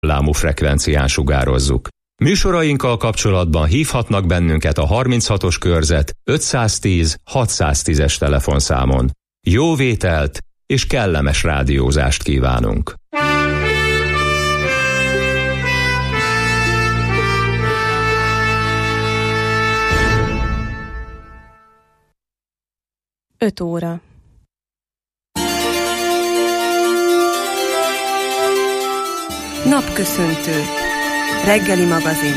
hullámú frekvencián sugározzuk. Műsorainkkal kapcsolatban hívhatnak bennünket a 36-os körzet 510 610-es telefonszámon. Jó vételt és kellemes rádiózást kívánunk! Öt óra. Napköszöntő. Reggeli magazin.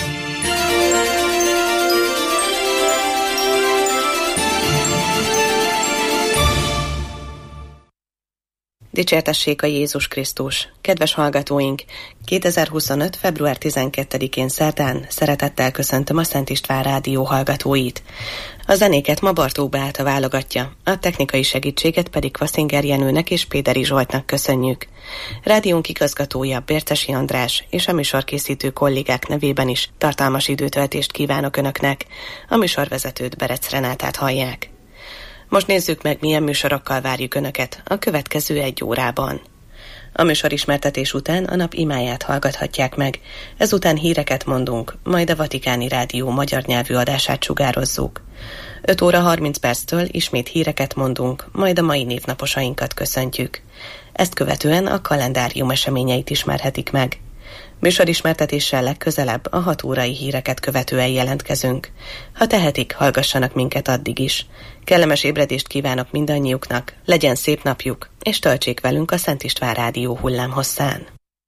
Dicsértessék a Jézus Krisztus! Kedves hallgatóink! 2025. február 12-én szerdán szeretettel köszöntöm a Szent István Rádió hallgatóit. A zenéket ma Bartók Beáta válogatja, a technikai segítséget pedig Kvaszinger Jenőnek és Péderi Zsoltnak köszönjük. Rádiónk igazgatója Bércesi András és a műsorkészítő kollégák nevében is tartalmas időtöltést kívánok Önöknek. A műsorvezetőt, Berec Renátát hallják. Most nézzük meg, milyen műsorokkal várjuk Önöket a következő egy órában. A műsorismertetés után a nap imáját hallgathatják meg, ezután híreket mondunk, majd a Vatikáni Rádió magyar nyelvű adását sugározzuk. 5 óra 30 perctől ismét híreket mondunk, majd a mai névnaposainkat köszöntjük. Ezt követően a kalendárium eseményeit ismerhetik meg. Műsorismertetéssel legközelebb a 6 órai híreket követően jelentkezünk. Ha tehetik, hallgassanak minket addig is. Kellemes ébredést kívánok mindannyiuknak, legyen szép napjuk, és töltsék velünk a Szent István Rádió hullámhosszán.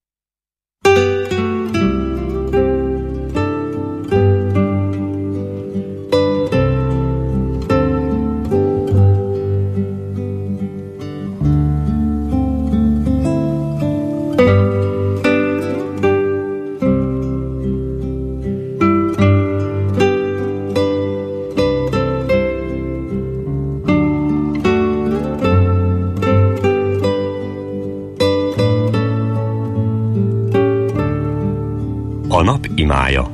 A nap imája.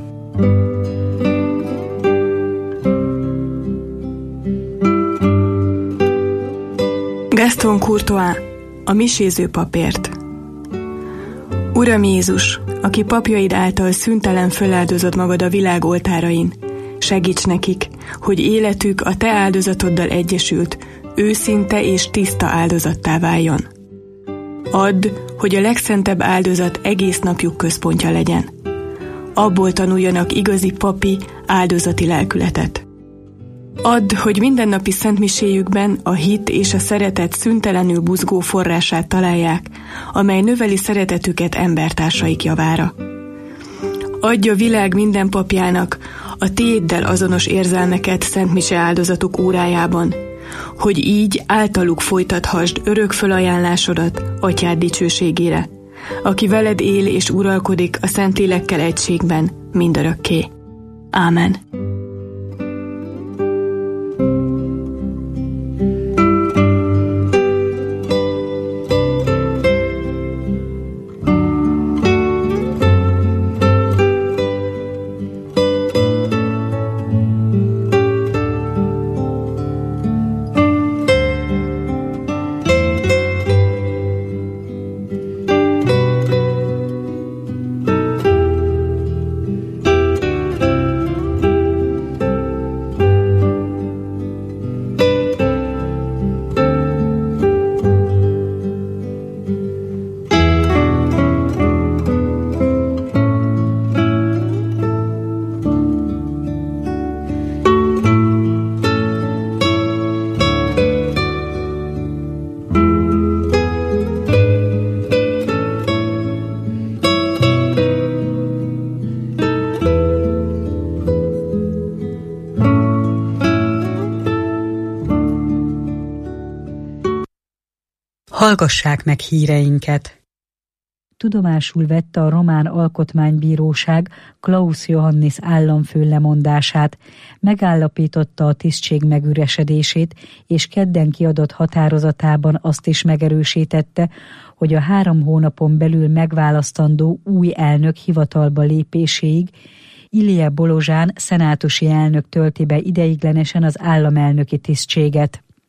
Gaston Courtois, a miséző papért. Uram Jézus, aki papjaid által szüntelen föláldozod magad a világ oltárain, segíts nekik, hogy életük a te áldozatoddal egyesült, őszinte és tiszta áldozattá váljon. Add, hogy a legszentebb áldozat egész napjuk központja legyen. Abból tanuljanak igazi papi, áldozati lelkületet. Add, hogy mindennapi szentmiséjükben a hit és a szeretet szüntelenül buzgó forrását találják, amely növeli szeretetüket embertársaik javára. Adj a világ minden papjának a tiéddel azonos érzelmeket szentmise áldozatuk órájában, hogy így általuk folytathasd örök fölajánlásodat Atyád dicsőségére, aki veled él és uralkodik a Szentlélekkel egységben mindörökké. Ámen. Hallgassák meg híreinket! Tudomásul vette a román alkotmánybíróság Klaus Johannis államfő lemondását, megállapította a tisztség megüresedését, és kedden kiadott határozatában azt is megerősítette, hogy a 3 hónapon belül megválasztandó új elnök hivatalba lépéséig Ilija Bolozsán szenátusi elnök tölti be ideiglenesen az államelnöki tisztséget.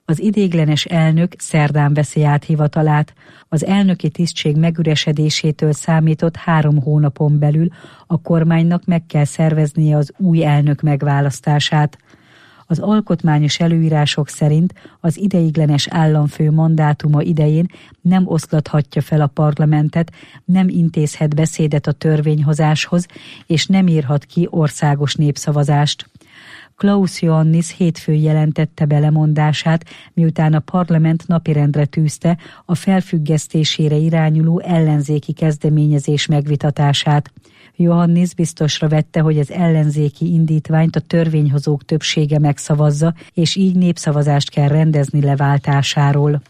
Az ideiglenes elnök szerdán veszi át hivatalát. Az elnöki tisztség megüresedésétől számított 3 hónapon belül a kormánynak meg kell szerveznie az új elnök megválasztását. Az alkotmányos előírások szerint az ideiglenes államfő mandátuma idején nem oszlathatja fel a parlamentet, nem intézhet beszédet a törvényhozáshoz, és nem írhat ki országos népszavazást. Klaus Iohannis hétfőn jelentette be lemondását, miután a parlament napirendre tűzte a felfüggesztésére irányuló ellenzéki kezdeményezés megvitatását. Iohannis biztosra vette, hogy az ellenzéki indítványt a törvényhozók többsége megszavazza, és így népszavazást kell rendezni leváltásáról.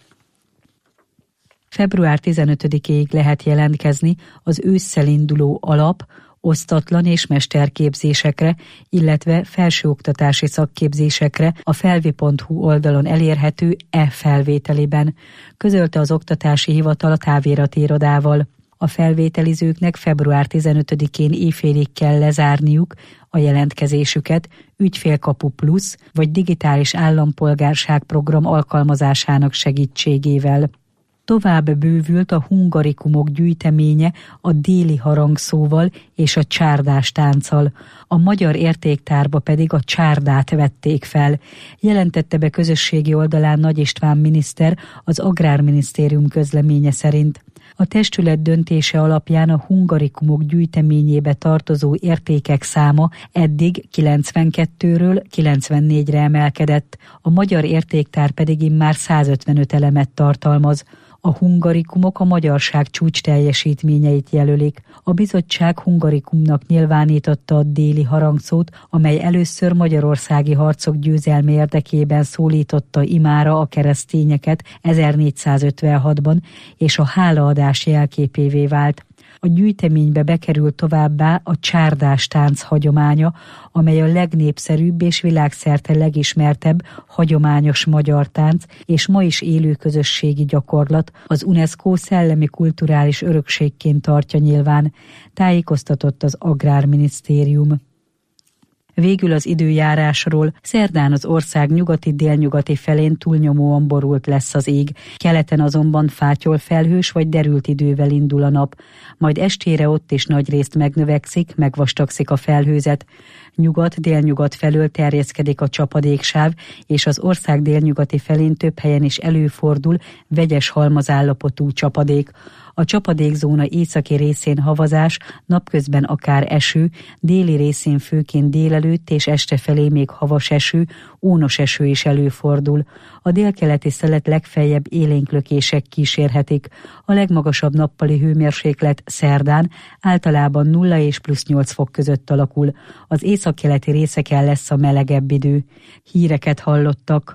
Február 15-ig lehet jelentkezni az ősszel induló alap, osztatlan és mesterképzésekre, illetve felsőoktatási szakképzésekre a felvi.hu oldalon elérhető e-felvételiben, közölte az Oktatási Hivatal a távirati irodával. A felvételizőknek február 15-én éjfélig kell lezárniuk a jelentkezésüket Ügyfélkapu Plusz vagy digitális állampolgárság program alkalmazásának segítségével. Tovább bővült a hungarikumok gyűjteménye a déli harangszóval és a csárdás tánccal, a magyar értéktárba pedig a csárdát vették fel, jelentette be közösségi oldalán Nagy István miniszter az Agrárminisztérium közleménye szerint. A testület döntése alapján a hungarikumok gyűjteményébe tartozó értékek száma eddig 92-ről 94-re emelkedett, a magyar értéktár pedig immár 155 elemet tartalmaz. A hungarikumok a magyarság csúcs teljesítményeit jelölik. A bizottság hungarikumnak nyilvánította a déli harangszót, amely először magyarországi harcok győzelme érdekében szólította imára a keresztényeket 1456-ban, és a hálaadás jelképévé vált. A gyűjteménybe bekerült továbbá a csárdás tánc hagyománya, amely a legnépszerűbb és világszerte legismertebb hagyományos magyar tánc, és ma is élő közösségi gyakorlat, az UNESCO szellemi kulturális örökségként tartja nyilván, tájékoztatott az Agrárminisztérium. Végül az időjárásról: szerdán az ország nyugati-délnyugati felén túlnyomóan borult lesz az ég, keleten azonban fátyol felhős vagy derült idővel indul a nap, majd estére ott is nagyrészt megnövekszik, megvastagszik a felhőzet. Nyugat-délnyugat felől terjeszkedik a csapadéksáv, és az ország délnyugati felén több helyen is előfordul vegyes halmazállapotú csapadék. A csapadékzóna északi részén havazás, napközben akár eső, déli részén főként délelőtt és este felé még havas eső, ónos eső is előfordul. A délkeleti szelet legfeljebb élénklökések kísérhetik. A legmagasabb nappali hőmérséklet szerdán általában 0 és plusz 8 fok között alakul. Az északkeleti részeken lesz a melegebb idő. Híreket hallottak.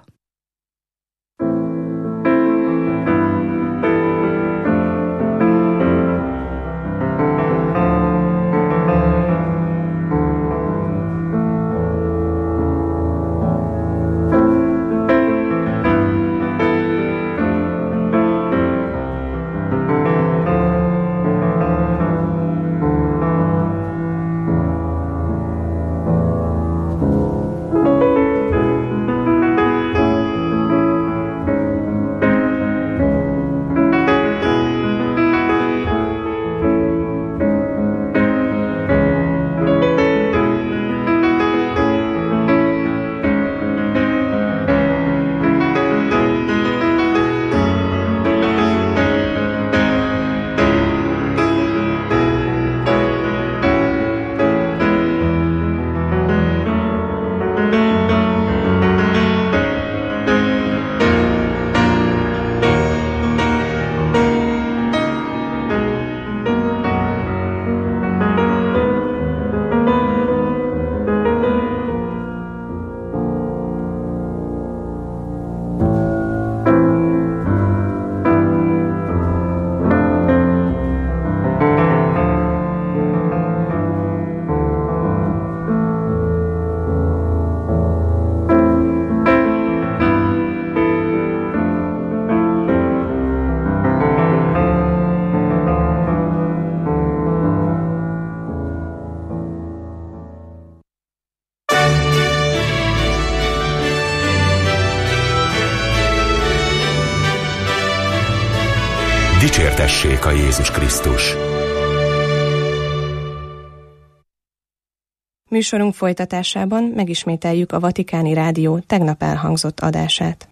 Dicsértessék a Jézus Krisztus! Műsorunk folytatásában megismételjük a Vatikáni Rádió tegnap elhangzott adását.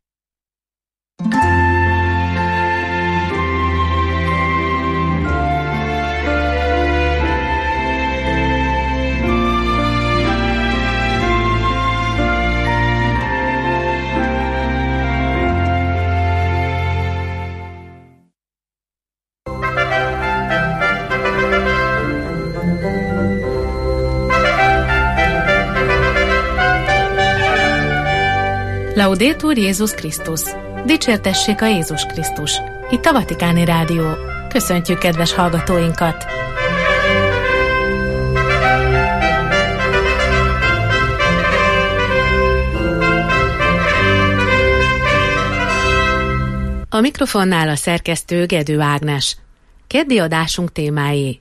Laudetur Jézus Krisztus! Dicsértessék a Jézus Krisztus! Itt a Vatikáni Rádió. Köszöntjük kedves hallgatóinkat! A mikrofonnál a szerkesztő Gedő Ágnes. Keddi adásunk témái: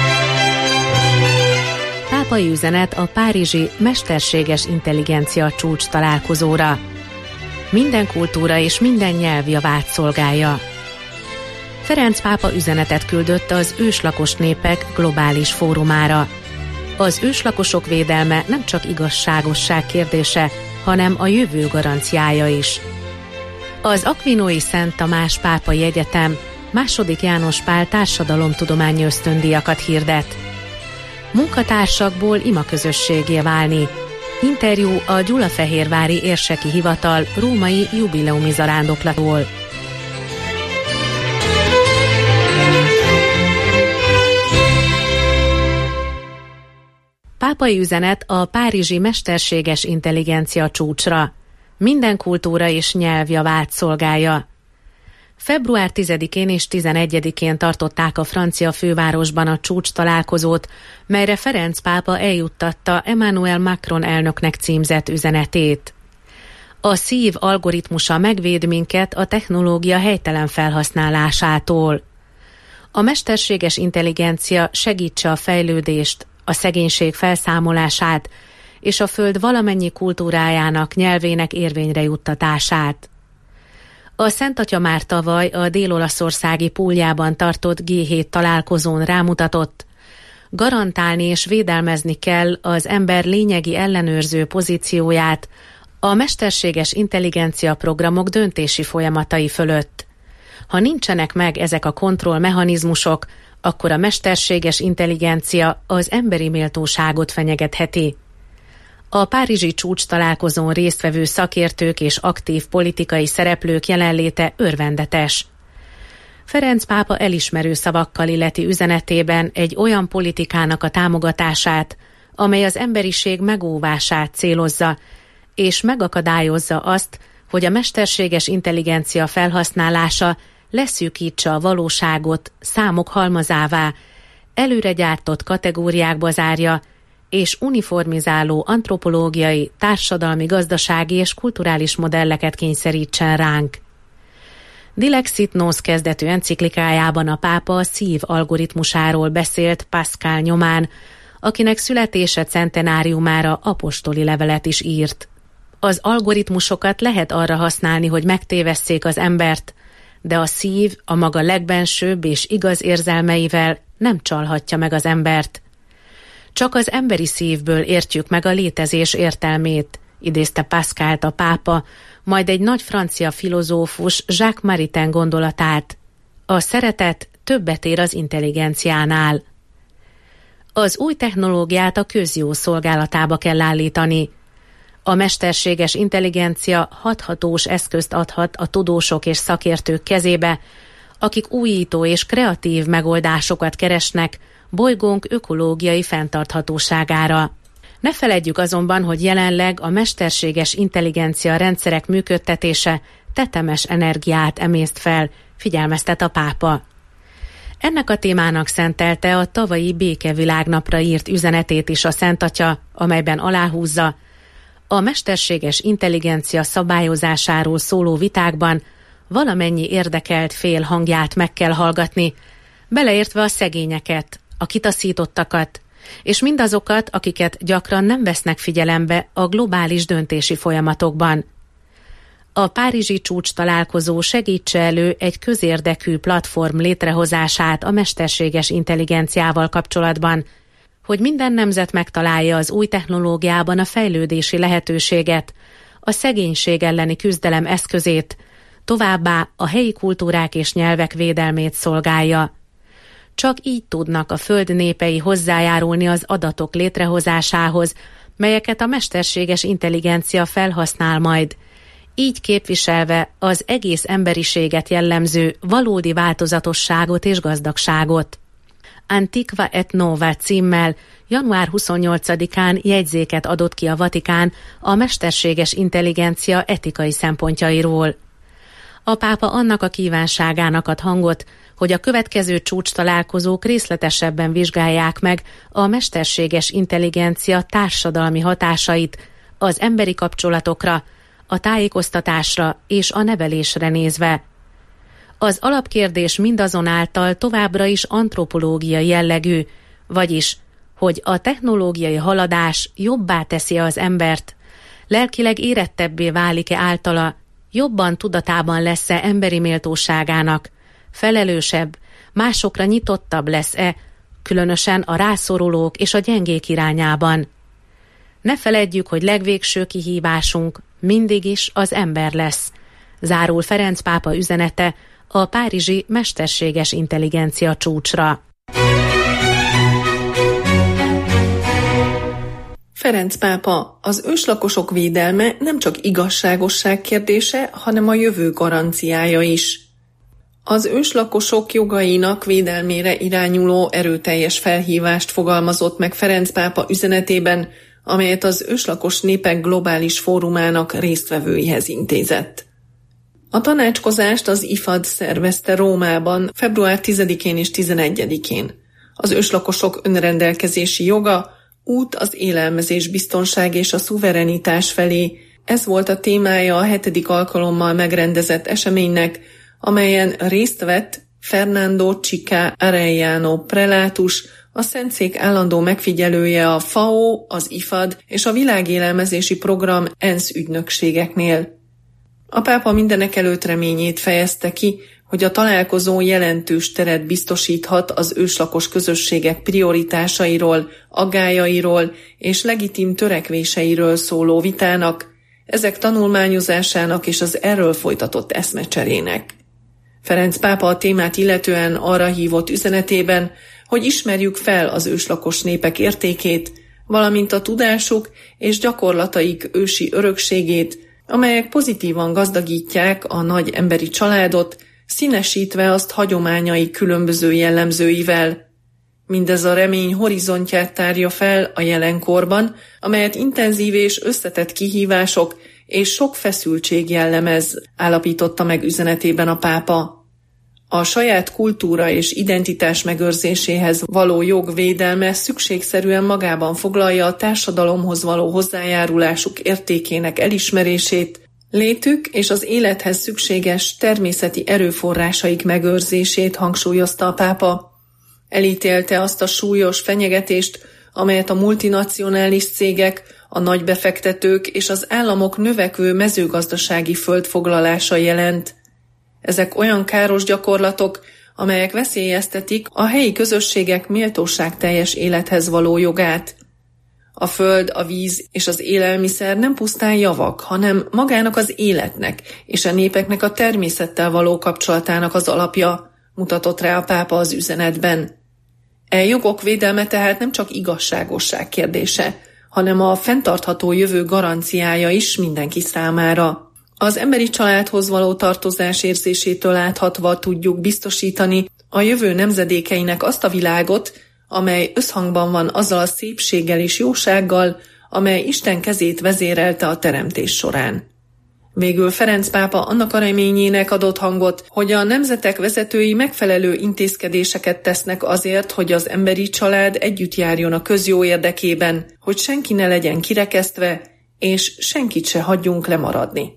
pápai üzenet a párizsi mesterséges intelligencia csúcs találkozóra. Minden kultúra és minden nyelv javát szolgálja. Ferenc pápa üzenetet küldött az őslakos népek globális fórumára. Az őslakosok védelme nem csak igazságosság kérdése, hanem a jövő garanciája is. Az Akvinói Szent Tamás Pápai Egyetem II. János Pál társadalomtudományi ösztöndíjakat hirdet. Munkatársakból imaközösségé válni. Interjú a Gyulafehérvári Érseki Hivatal római jubileumi zarándoklatról. Pápai üzenet a párizsi mesterséges intelligencia csúcsra. Minden kultúra és nyelv javát szolgálja. Február 10-én és 11-én tartották a francia fővárosban a csúcs találkozót, melyre Ferenc pápa eljuttatta Emmanuel Macron elnöknek címzett üzenetét. A szív algoritmusa megvéd minket a technológia helytelen felhasználásától. A mesterséges intelligencia segítse a fejlődést, a szegénység felszámolását és a Föld valamennyi kultúrájának, nyelvének érvényre juttatását. A Szent Atya már tavaly a dél-olaszországi Puljában tartott G7 találkozón rámutatott, garantálni és védelmezni kell az ember lényegi ellenőrző pozícióját a mesterséges intelligencia programok döntési folyamatai fölött. Ha nincsenek meg ezek a kontrollmechanizmusok, akkor a mesterséges intelligencia az emberi méltóságot fenyegetheti. A párizsi csúcs találkozón résztvevő szakértők és aktív politikai szereplők jelenléte örvendetes. Ferenc pápa elismerő szavakkal illeti üzenetében egy olyan politikának a támogatását, amely az emberiség megóvását célozza, és megakadályozza azt, hogy a mesterséges intelligencia felhasználása leszűkítse a valóságot számok halmazává, előre gyártott kategóriákba zárja, és uniformizáló antropológiai, társadalmi, gazdasági és kulturális modelleket kényszerítsen ránk. Dilexit Nos kezdetű enciklikájában a pápa a szív algoritmusáról beszélt Pascal nyomán, akinek születése centenáriumára apostoli levelet is írt. Az algoritmusokat lehet arra használni, hogy megtévesszék az embert, de a szív a maga legbensőbb és igaz érzelmeivel nem csalhatja meg az embert. Csak az emberi szívből értjük meg a létezés értelmét, idézte Pascalt a pápa, majd egy nagy francia filozófus Jacques Maritain gondolatát. A szeretet többet ér az intelligenciánál. Az új technológiát a közjó szolgálatába kell állítani. A mesterséges intelligencia hathatós eszközt adhat a tudósok és szakértők kezébe, akik újító és kreatív megoldásokat keresnek bolygónk ökológiai fenntarthatóságára. Ne feledjük azonban, hogy jelenleg a mesterséges intelligencia rendszerek működtetése tetemes energiát emészt fel, figyelmeztet a pápa. Ennek a témának szentelte a tavalyi békevilágnapra írt üzenetét is a Szent Atya, amelyben aláhúzza, a mesterséges intelligencia szabályozásáról szóló vitákban valamennyi érdekelt fél hangját meg kell hallgatni, beleértve a szegényeket, a kitaszítottakat, és mindazokat, akiket gyakran nem vesznek figyelembe a globális döntési folyamatokban. A párizsi csúcs találkozó segítse elő egy közérdekű platform létrehozását a mesterséges intelligenciával kapcsolatban, hogy minden nemzet megtalálja az új technológiában a fejlődési lehetőséget, a szegénység elleni küzdelem eszközét, továbbá a helyi kultúrák és nyelvek védelmét szolgálja. Csak így tudnak a föld népei hozzájárulni az adatok létrehozásához, melyeket a mesterséges intelligencia felhasznál majd, így képviselve az egész emberiséget jellemző valódi változatosságot és gazdagságot. Antiqua et Nova címmel január 28-án jegyzéket adott ki a Vatikán a mesterséges intelligencia etikai szempontjairól. A pápa annak a kívánságának ad hangot, hogy a következő csúcstalálkozók részletesebben vizsgálják meg a mesterséges intelligencia társadalmi hatásait az emberi kapcsolatokra, a tájékoztatásra és a nevelésre nézve. Az alapkérdés mindazonáltal továbbra is antropológiai jellegű, vagyis, hogy a technológiai haladás jobbá teszi az embert, lelkileg érettebbé válik-e általa, jobban tudatában lesz-e emberi méltóságának, felelősebb, másokra nyitottabb lesz-e, különösen a rászorulók és a gyengék irányában. Ne feledjük, hogy legvégső kihívásunk mindig is az ember lesz, zárul Ferenc pápa üzenete a párizsi mesterséges intelligencia csúcsra. Ferenc pápa, az őslakosok védelme nem csak igazságosság kérdése, hanem a jövő garanciája is. Az őslakosok jogainak védelmére irányuló erőteljes felhívást fogalmazott meg Ferenc pápa üzenetében, amelyet az őslakos népek globális fórumának résztvevőihez intézett. A tanácskozást az IFAD szervezte Rómában február 10-én és 11-én. Az őslakosok önrendelkezési joga, út az élelmezés biztonság és a szuverenitás felé. Ez volt a témája a 7. alkalommal megrendezett eseménynek, amelyen részt vett Fernando Chica Arellano prelátus, a Szentszék állandó megfigyelője a FAO, az IFAD és a Világélelmezési Program ENSZ ügynökségeknél. A pápa mindenekelőtt reményét fejezte ki, hogy a találkozó jelentős teret biztosíthat az őslakos közösségek prioritásairól, aggályairól és legitim törekvéseiről szóló vitának, ezek tanulmányozásának és az erről folytatott eszmecserének. Ferenc pápa a témát illetően arra hívott üzenetében, hogy ismerjük fel az őslakos népek értékét, valamint a tudásuk és gyakorlataik ősi örökségét, amelyek pozitívan gazdagítják a nagy emberi családot, színesítve azt hagyományai különböző jellemzőivel. Mindez a remény horizontját tárja fel a jelenkorban, amelyet intenzív és összetett kihívások és sok feszültség jellemez, állapította meg üzenetében a pápa. A saját kultúra és identitás megőrzéséhez való jog védelme szükségszerűen magában foglalja a társadalomhoz való hozzájárulásuk értékének elismerését, létük és az élethez szükséges természeti erőforrásaik megőrzését, hangsúlyozta a pápa. Elítélte azt a súlyos fenyegetést, amelyet a multinacionális cégek, a nagybefektetők és az államok növekvő mezőgazdasági földfoglalása jelent. Ezek olyan káros gyakorlatok, amelyek veszélyeztetik a helyi közösségek méltóságteljes élethez való jogát. A föld, a víz és az élelmiszer nem pusztán javak, hanem magának az életnek és a népeknek a természettel való kapcsolatának az alapja, mutatott rá a pápa az üzenetben. E jogok védelme tehát nem csak igazságosság kérdése, hanem a fenntartható jövő garanciája is mindenki számára. Az emberi családhoz való tartozás érzésétől áthatva tudjuk biztosítani a jövő nemzedékeinek azt a világot, amely összhangban van azzal a szépséggel és jósággal, amely Isten kezét vezérelte a teremtés során. Végül Ferenc pápa annak a reményének adott hangot, hogy a nemzetek vezetői megfelelő intézkedéseket tesznek azért, hogy az emberi család együtt járjon a közjó érdekében, hogy senki ne legyen kirekesztve, és senkit se hagyjunk lemaradni.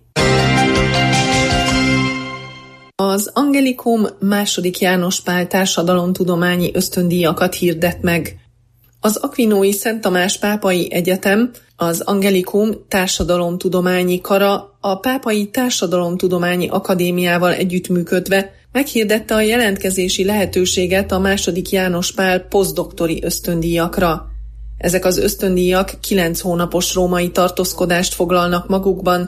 Az Angelikum II. János Pál társadalomtudományi ösztöndíjakat hirdet meg. Az Aquinói Szent Tamás Pápai Egyetem, az Angelicum Társadalomtudományi Kara a Pápai Társadalomtudományi Akadémiával együttműködve meghirdette a jelentkezési lehetőséget a II. János Pál posztdoktori ösztöndíjakra. Ezek az ösztöndíjak 9 hónapos római tartózkodást foglalnak magukban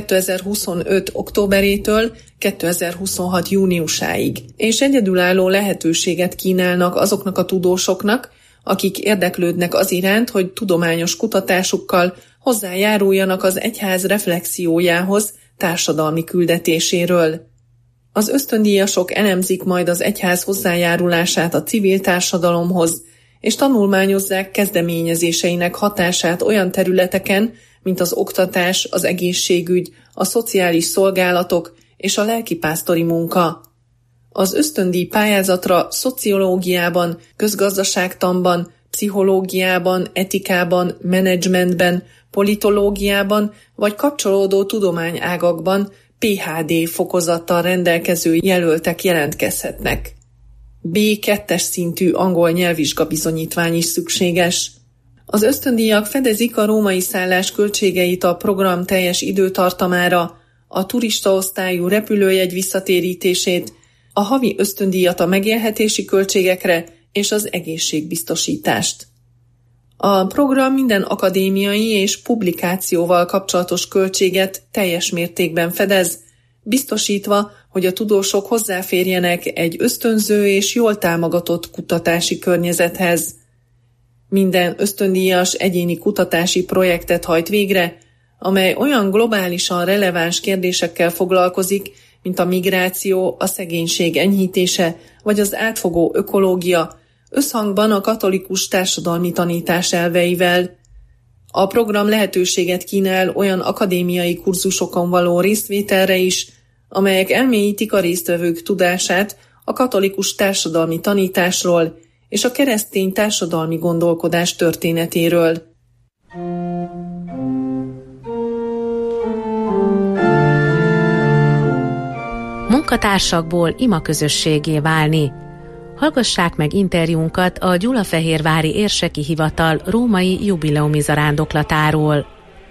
2025. októberétől 2026. júniusáig, és egyedülálló lehetőséget kínálnak azoknak a tudósoknak, akik érdeklődnek az iránt, hogy tudományos kutatásukkal hozzájáruljanak az egyház reflexiójához társadalmi küldetéséről. Az ösztöndíjasok elemzik majd az egyház hozzájárulását a civil társadalomhoz, és tanulmányozzák kezdeményezéseinek hatását olyan területeken, mint az oktatás, az egészségügy, a szociális szolgálatok és a lelkipásztori munka. Az ösztöndíj pályázatra szociológiában, közgazdaságtanban, pszichológiában, etikában, menedzsmentben, politológiában vagy kapcsolódó tudományágakban PhD fokozattal rendelkező jelöltek jelentkezhetnek. B2-es szintű angol nyelvvizsgabizonyítvány is szükséges. Az ösztöndíjak fedezik a római szállás költségeit a program teljes időtartamára, a turistaosztályú repülőjegy visszatérítését, a havi ösztöndíjat a megélhetési költségekre és az egészségbiztosítást. A program minden akadémiai és publikációval kapcsolatos költséget teljes mértékben fedez, biztosítva, hogy a tudósok hozzáférjenek egy ösztönző és jól támogatott kutatási környezethez. Minden ösztöndíjas egyéni kutatási projektet hajt végre, amely olyan globálisan releváns kérdésekkel foglalkozik, mint a migráció, a szegénység enyhítése vagy az átfogó ökológia, összhangban a katolikus társadalmi tanítás elveivel. A program lehetőséget kínál olyan akadémiai kurzusokon való résztvételre is, amelyek elmélyítik a résztvevők tudását a katolikus társadalmi tanításról és a keresztény társadalmi gondolkodás történetéről. Munkatársakból imaközösségé válni. Hallgassák meg interjúnkat a Gyulafehérvári Érseki Hivatal római jubileumi zarándoklatáról.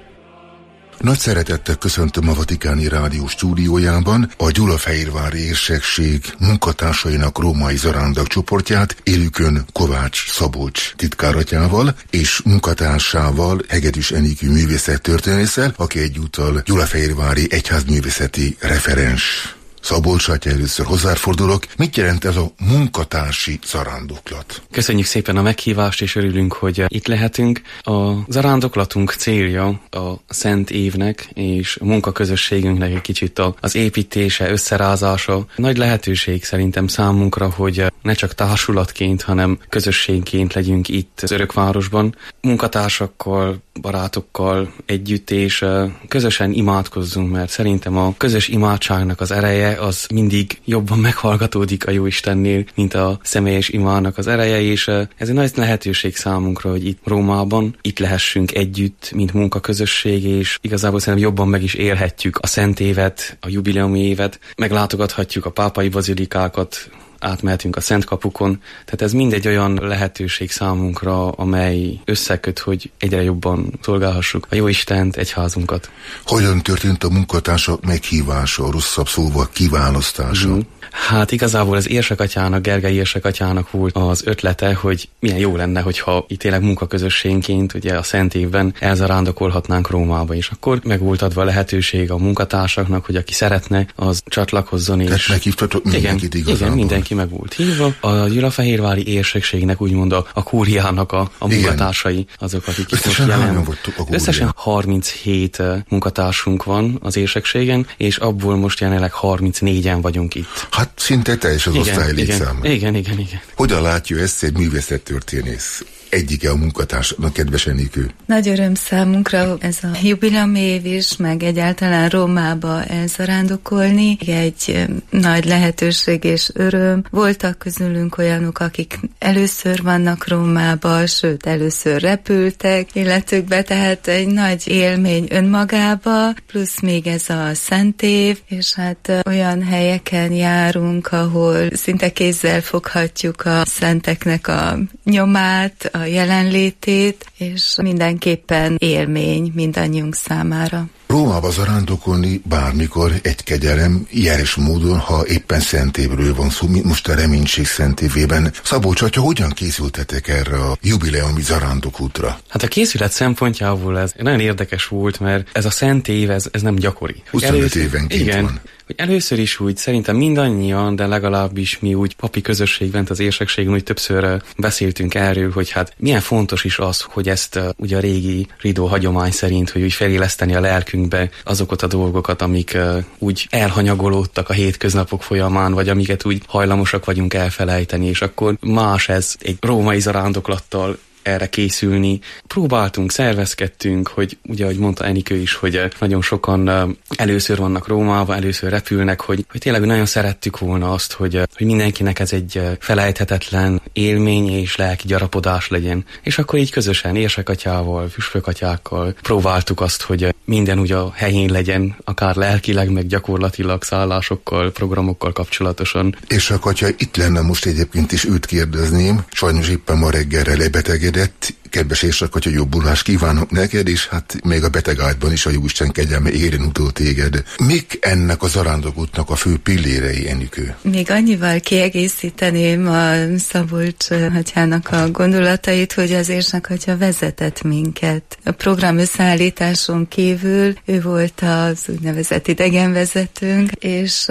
Nagy szeretettel köszöntöm a Vatikáni Rádió stúdiójában a Gyulafehérvári Érsekség munkatársainak római zarándak csoportját, élükön Kovács Szabolcs titkáratjával és munkatársával, Hegedűs Enikő művészettörténésszel, aki egyúttal Gyulafehérvári egyházművészeti referens. Szabolcs atya, először hozzáfordulok. Mit jelent ez a munkatársi zarándoklat? Köszönjük szépen a meghívást, és örülünk, hogy itt lehetünk. A zarándoklatunk célja a szent évnek és a munkaközösségünknek egy kicsit az építése, összerázása. Nagy lehetőség szerintem számunkra, hogy ne csak társulatként, hanem közösségként legyünk itt az Örökvárosban. Munkatársakkal, barátokkal együtt, és közösen imádkozzunk, mert szerintem a közös imádságnak az ereje az mindig jobban meghallgatódik a Jóistennél, mint a személyes imának az ereje, és ez egy nagy lehetőség számunkra, hogy itt Rómában itt lehessünk együtt, mint munkaközösség, és igazából szerintem jobban meg is élhetjük a szent évet, a jubileumi évet, meglátogathatjuk a pápai bazilikákat, átmehetünk a Szent Kapukon, tehát ez mindegy olyan lehetőség számunkra, amely összeköt, hogy egyre jobban szolgálhassuk a Jóistent, egyházunkat. Hogyan történt a munkatársak meghívása, rosszabb szóval kiválasztása? Hát igazából az érsekatyának, Gergely érsekatyának volt az ötlete, hogy milyen jó lenne, hogyha itt tényleg munkaközösségként, ugye a Szent Évben elzarándokolhatnánk Rómába, és akkor meg volt adva a lehetőség a munkatársaknak, hogy aki szeretne, az csatlakozzon. Tehát meghívtatok mindenkit igazából? Igen, mindenki meg volt hívva. A Gyulafehérvári érsekségnek úgymond a kúriának a munkatársai, azok, akik itt most jelen. Összesen 37 munkatársunk van az érsekségen, és abból most jelenleg 34-en vagyunk itt. Hát szinte teljes az osztály létszám. Igen. Hogyan látja ezt egy művészettörténész? Egyike a munkatársnak, kedves Enikő. Nagy öröm számunkra ez a jubileumi év is, meg egyáltalán Rómába elzarándokolni. Egy nagy lehetőség és öröm, mondtam, voltak közülünk olyanok, akik először vannak Rómában, sőt, először repültek életükbe, tehát egy nagy élmény önmagába, plusz még ez a szentév, és hát olyan helyeken járunk, ahol szinte kézzel foghatjuk a szenteknek a nyomát, a jelenlétét, és mindenképpen élmény mindannyiunk számára. Rómába zarándokolni bármikor egy kegyelem, jeles módon, ha éppen szentévről van szó, mint most a Reménység szentévében. Szabolcs atya, hogyan készültetek erre a jubileumi zarándokútra? Hát a készület szempontjából ez nagyon érdekes volt, mert ez a szentév, ez nem gyakori. 25 évenként van. Hogy először is úgy szerintem mindannyian, de legalábbis mi úgy papi közösségben, az érsekségben úgy többször beszéltünk erről, hogy hát milyen fontos is az, hogy ezt ugye a régi zsidó hagyomány szerint, hogy úgy feléleszteni a lelkünkbe azokat a dolgokat, amik úgy elhanyagolódtak a hétköznapok folyamán, vagy amiket úgy hajlamosak vagyunk elfelejteni, és akkor más ez egy római zarándoklattal erre készülni. Próbáltunk, szervezkedtünk, hogy ugye, ahogy mondta Enikő is, hogy nagyon sokan először vannak Rómában, először repülnek, hogy tényleg nagyon szerettük volna azt, hogy mindenkinek ez egy felejthetetlen élmény és lelki gyarapodás legyen. És akkor így közösen érsekatyával, püspökatyákkal próbáltuk azt, hogy minden úgy a helyén legyen, akár lelkileg, meg gyakorlatilag szállásokkal, programokkal kapcsolatosan. Érsakatya itt lenne most egyébként is, őt kérdezném, sajnos éppen ma reggelre lebetegedett. Kedves érsakatya, jobbulást kívánok neked, és hát még a betegágyban is a Jóisten kegyelme érjen utol téged. Mik ennek a zarándokútnak a fő pillérei, Enikő? Még annyival kiegészíteném a Szabolcs atyának a gondolatait, hogy az érsakatya vezetett minket. A program összeállításon kívül ő volt az úgynevezett idegenvezetőnk, és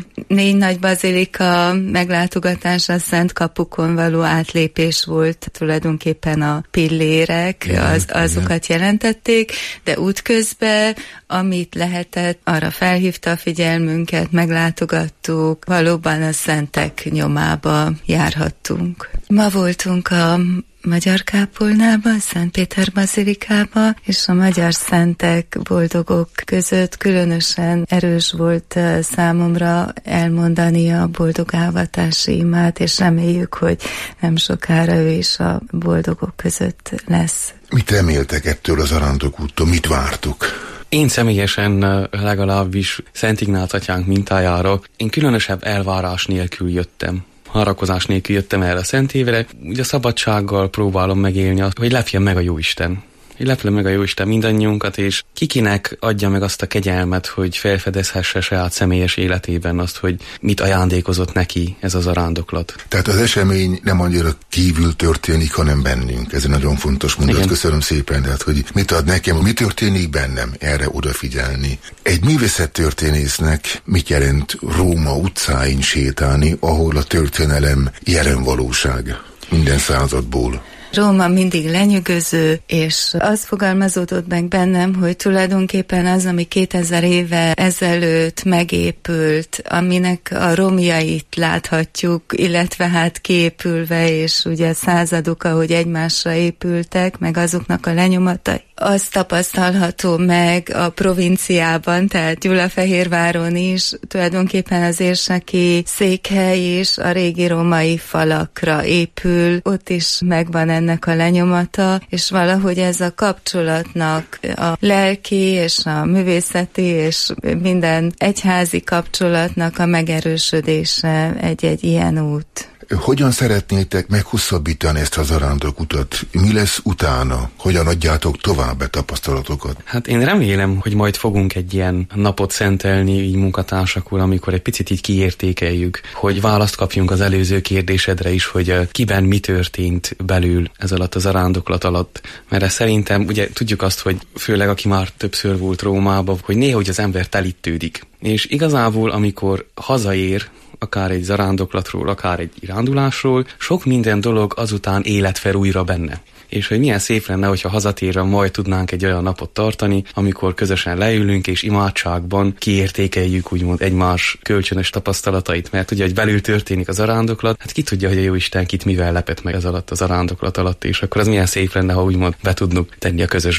4 nagy bazilika meglátogatása, Szent Kapukon való átlépés volt tulajdonképpen a pillérek, azokat jelentették, de útközben, amit lehetett, arra felhívta a figyelmünket, meglátogattuk, valóban a szentek nyomába járhattunk. Ma voltunk a Magyar Kápolnában, Szent Péter Bazilikába, és a magyar szentek, boldogok között különösen erős volt számomra elmondani a boldog ávatási imát, és reméljük, hogy nem sokára ő is a boldogok között lesz. Mit reméltek ettől a zarándokúttól? Mit vártuk? Én személyesen legalábbis Szent Ignác atyánk mintájára én különösebb elvárás nélkül jöttem. Harakozás nélkül jöttem erre a szentévre, ugye a szabadsággal próbálom megélni azt, hogy lepjen meg a Jóisten. Hogy lepjen meg a Jóisten mindannyiunkat, és kikinek adja meg azt a kegyelmet, hogy felfedezhesse saját személyes életében azt, hogy mit ajándékozott neki ez az zarándoklat. Tehát az esemény nem annyira kívül történik, hanem bennünk. Ez egy nagyon fontos mondat. Igen. Köszönöm szépen, tehát, hogy mit ad nekem, mi történik bennem, erre odafigyelni. Egy művészettörténésznek mit jelent Róma utcáin sétálni, ahol a történelem jelen valóság minden századból? Róma mindig lenyűgöző, és az fogalmazódott meg bennem, hogy tulajdonképpen az, ami 2000 éve ezelőtt megépült, aminek a romjait láthatjuk, illetve hát kiépülve, és ugye századok, ahogy egymásra épültek, meg azoknak a lenyomata, az tapasztalható meg a provinciában, tehát Gyulafehérváron is, tulajdonképpen az érseki székhely is a régi római falakra épül, ott is megvan ennek a lenyomata, és valahogy ez a kapcsolatnak a lelki és a művészeti és minden egyházi kapcsolatnak a megerősödése egy ilyen út. Hogyan szeretnétek meghosszabbítani ezt a zarándokutat? Mi lesz utána? Hogyan adjátok tovább a tapasztalatokat? Hát én remélem, hogy majd fogunk egy ilyen napot szentelni így munkatársakul, amikor egy picit így kiértékeljük, hogy választ kapjunk az előző kérdésedre is, hogy kiben mi történt belül ez alatt a zarándoklat alatt. Mert szerintem ugye tudjuk azt, hogy főleg aki már többször volt Rómában, hogy néha az ember telítődik. És igazából amikor hazaér, akár egy zarándoklatról, akár egy irándulásról, sok minden dolog azután élet fel újra benne. És hogy milyen szép lenne, hogyha hazatérve majd tudnánk egy olyan napot tartani, amikor közösen leülünk és imádságban kiértékeljük úgymond egymás kölcsönös tapasztalatait, mert ugye, hogy belül történik az zarándoklat, hát ki tudja, hogy a Jóisten kit mivel lepett meg ez alatt az zarándoklat alatt, és akkor az milyen szép lenne, ha úgymond be tudnunk tenni a közösbe.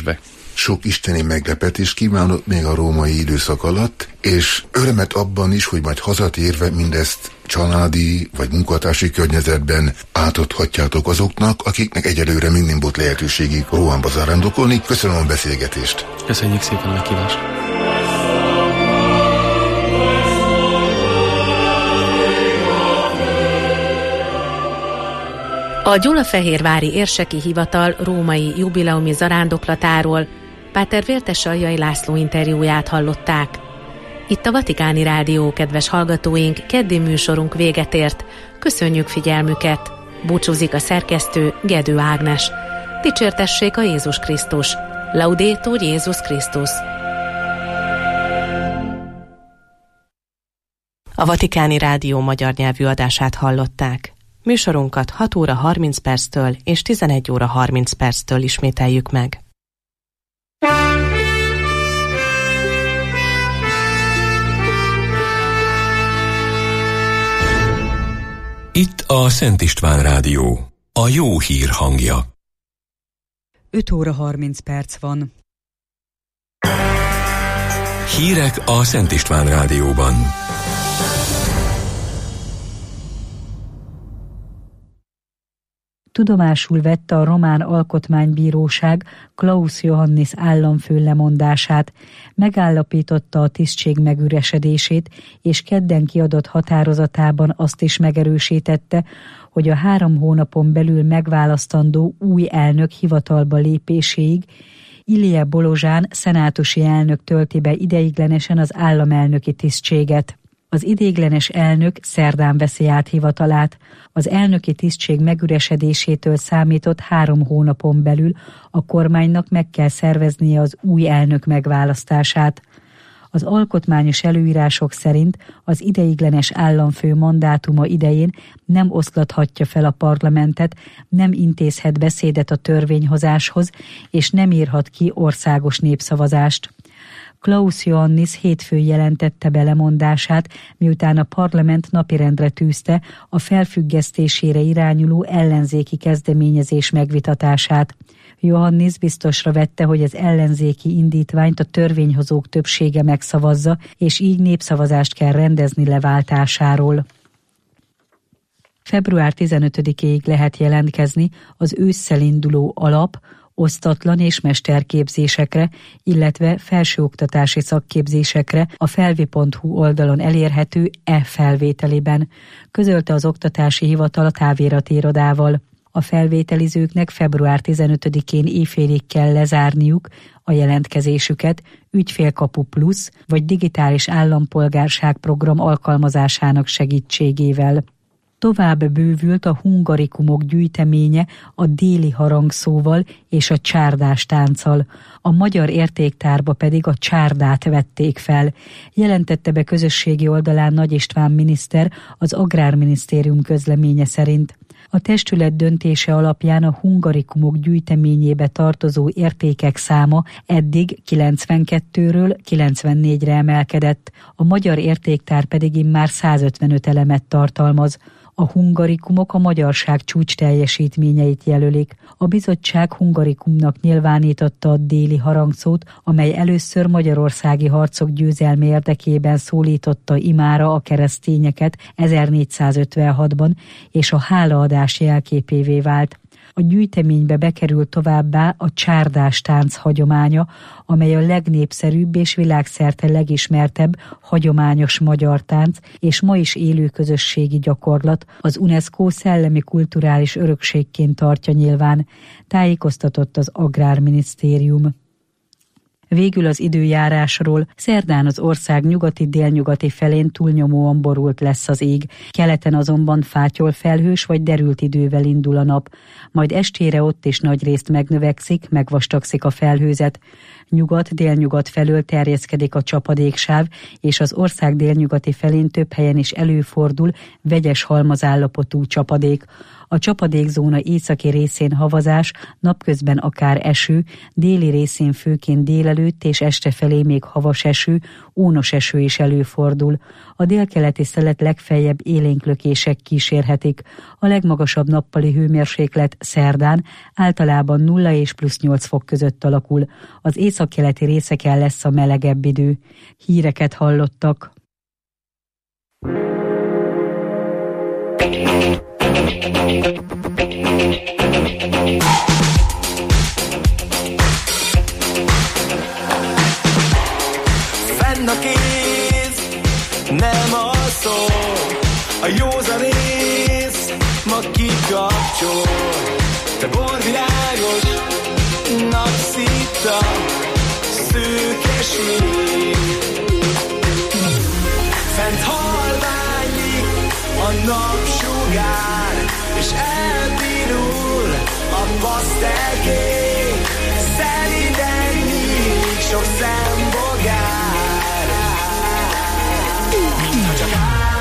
sok isteni meglepetést kívánok még a római időszak alatt, és örömet abban is, hogy majd hazatérve mindezt családi vagy munkatársi környezetben átadhatjátok azoknak, akiknek egyelőre még nem volt lehetőségük Rómában zarándokolni. Köszönöm a beszélgetést. Köszönjük szépen a meghívást. A Gyulafehérvári Érseki Hivatal római jubileumi zarándoklatáról Páter Vértesaljai László interjúját hallották. Itt a Vatikáni Rádió, kedves hallgatóink, keddi műsorunk véget ért. Köszönjük figyelmüket! Búcsúzik a szerkesztő, Gedő Ágnes. Dicsértessék a Jézus Krisztus! Laudétur Jézus Krisztus! A Vatikáni Rádió magyar nyelvű adását hallották. Műsorunkat 6 óra 30 perctől és 11 óra 30 perctől ismételjük meg. Itt a Szent István Rádió, a jó hír hangja. 5 óra 30 perc van. Hírek a Szent István Rádióban. Tudomásul vette a román alkotmánybíróság Klaus Johannis államfő lemondását, megállapította a tisztség megüresedését, és kedden kiadott határozatában azt is megerősítette, hogy a 3 hónapon belül megválasztandó új elnök hivatalba lépéséig Ilija Bolozsán szenátusi elnök tölti be ideiglenesen az államelnöki tisztséget. Az ideiglenes elnök szerdán veszi át hivatalát. Az elnöki tisztség megüresedésétől számított 3 hónapon belül a kormánynak meg kell szerveznie az új elnök megválasztását. Az alkotmányos előírások szerint az ideiglenes államfő mandátuma idején nem oszlathatja fel a parlamentet, nem intézhet beszédet a törvényhozáshoz, és nem írhat ki országos népszavazást. Klaus Johannis hétfőn jelentette be lemondását, miután a parlament napirendre tűzte a felfüggesztésére irányuló ellenzéki kezdeményezés megvitatását. Johannis biztosra vette, hogy az ellenzéki indítványt a törvényhozók többsége megszavazza, és így népszavazást kell rendezni leváltásáról. Február 15-éig lehet jelentkezni az ősszel induló alap, osztatlan és mesterképzésekre, illetve felsőoktatási szakképzésekre a felvi.hu oldalon elérhető e-felvételiben, közölte az Oktatási Hivatal a távirati irodával. A felvételizőknek február 15-én éjfélig kell lezárniuk a jelentkezésüket Ügyfélkapu Plusz vagy digitális állampolgárság program alkalmazásának segítségével. Tovább bővült a hungarikumok gyűjteménye a déli harangszóval és a csárdás tánccal. A magyar értéktárba pedig a csárdát vették fel, jelentette be közösségi oldalán Nagy István miniszter az Agrárminisztérium közleménye szerint. A testület döntése alapján a hungarikumok gyűjteményébe tartozó értékek száma eddig 92-ről 94-re emelkedett, a magyar értéktár pedig immár 155 elemet tartalmaz. A hungarikumok a magyarság csúcs teljesítményeit jelölik. A bizottság hungarikumnak nyilvánította a déli harangszót, amely először magyarországi harcok győzelme érdekében szólította imára a keresztényeket 1456-ban, és a hálaadás jelképévé vált. A gyűjteménybe bekerült továbbá a csárdás tánc hagyománya, amely a legnépszerűbb és világszerte legismertebb hagyományos magyar tánc, és ma is élő közösségi gyakorlat, az UNESCO szellemi kulturális örökségként tartja nyilván, tájékoztatott az Agrárminisztérium. Végül az időjárásról: szerdán az ország nyugati-délnyugati felén túlnyomóan borult lesz az ég, keleten azonban fátyolfelhős vagy derült idővel indul a nap, majd estére ott is nagyrészt megnövekszik, megvastagszik a felhőzet. Nyugat-délnyugat felől terjeszkedik a csapadéksáv, és az ország délnyugati felén több helyen is előfordul vegyes halmazállapotú csapadék. A csapadékzóna északi részén havazás, napközben akár eső, déli részén főként délelőtt délelőtt és este felé még havas eső, ónos eső is előfordul. A délkeleti szelet legfeljebb élénklökések kísérhetik. A legmagasabb nappali hőmérséklet szerdán általában 0 és +8 fok között alakul. Az északkeleti részeken lesz a melegebb idő. Híreket hallottak. Fenn a kéz, nem alszol, a józanész ma kikapcsol. Te borvilágos, napszita, szőkeség. Fent halványlik a napsugár, és elbírul a pasztelkék. Szeriden nyílik sok szembogár, mintha csak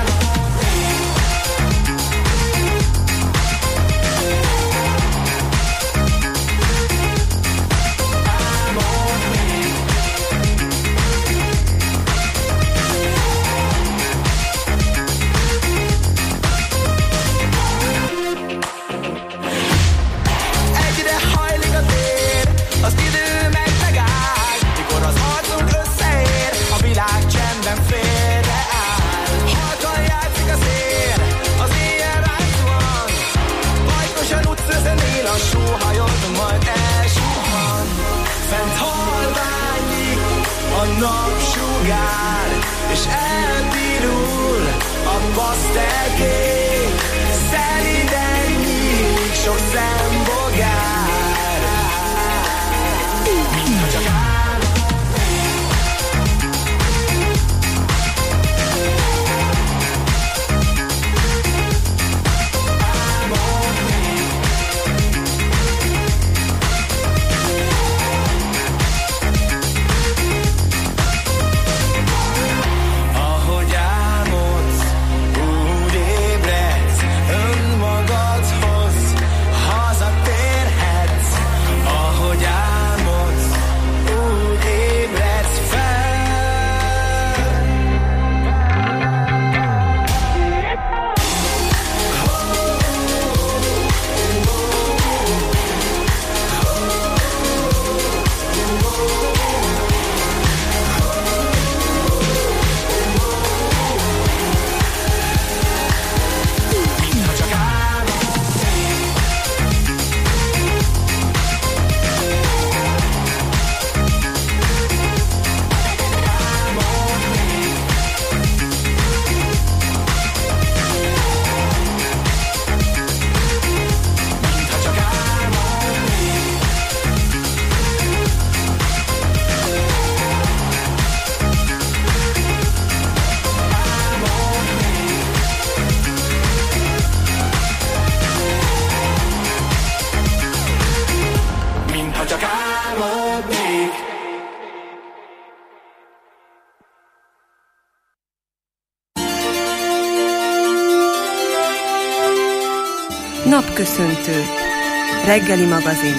napsugár, és elbírul a pasztelkék. Szeriden nyílik sok szembogár, mintha csak Napköszöntő. Reggeli magazin.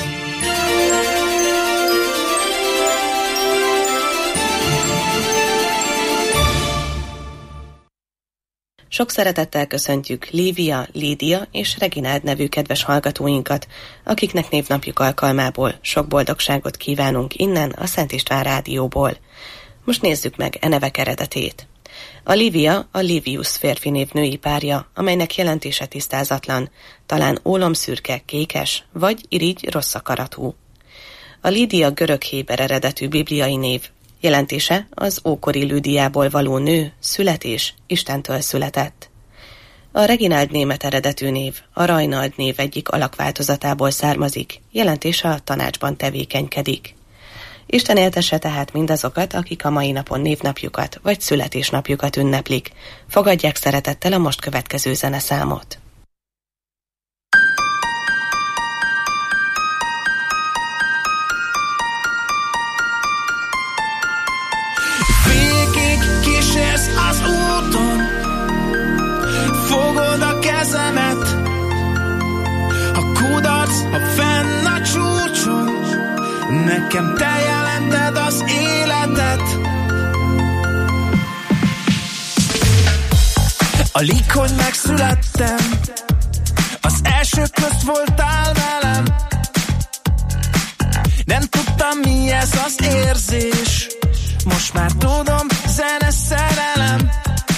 Sok szeretettel köszöntjük Lívia, Lídia és Regináld nevű kedves hallgatóinkat, akiknek névnapjuk alkalmából sok boldogságot kívánunk innen a Szent István Rádióból. Most nézzük meg e nevek eredetét. A Lívia a Livius férfi név női párja, amelynek jelentése tisztázatlan, talán ólomszürke, kékes vagy irigy rossz akaratú. A Lídia görög-héber eredetű bibliai név, jelentése az ókori Lüdiából való nő, születés, Istentől született. A Regináld német eredetű név a Rajnald név egyik alakváltozatából származik, jelentése a tanácsban tevékenykedik. Isten éltesse tehát mindazokat, akik a mai napon névnapjukat vagy születésnapjukat ünneplik. Fogadják szeretettel a most következő zeneszámot. Végig kísérsz az úton, fogod a kezemet, a kudarc, ha fenn a csúcson, nekem te jelent. jelented az életet. Alig, hogy megszülettem, az elsők közt voltál velem. Nem tudtam, mi ez az érzés, most már tudom, zene szerelem.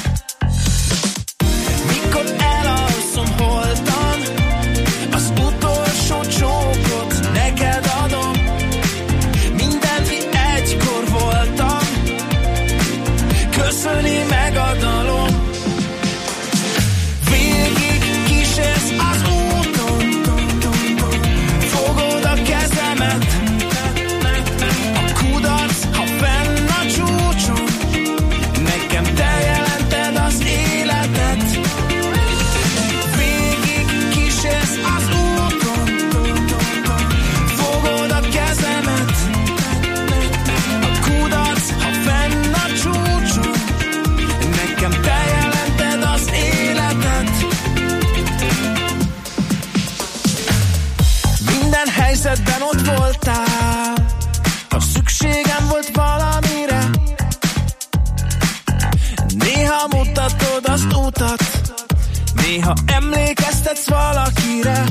Mikor elalszom holtan, az utolsó csókot neked adom. Mindent, mi egykor voltam, köszöni meg a dalom. Végig kísérsz az úton, fogod a kezemet. A kudarc, ha fenn a csúcson, nekem te jelented az életet. Végig kísérsz az úton, fogod a kezemet. A kudarc, ha fenn a csúcson, nekem te jelented az életet. Minden helyzetben ott voltál, ha szükségem volt valamire. Néha mutatod az utat, néha emlékeztetsz valakire.